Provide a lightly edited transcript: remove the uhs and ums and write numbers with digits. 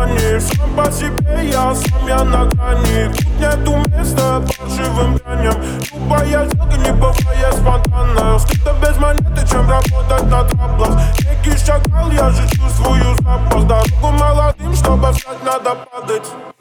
компании. Сам по себе я на грани. Тут нету места паршивым раням. Любая сделка не бывает спонтанно. Стыдно без монеты, чем работать на траблах. Некий шакал, я же чувствую запах. Дорогу молодым, чтобы встать, надо падать.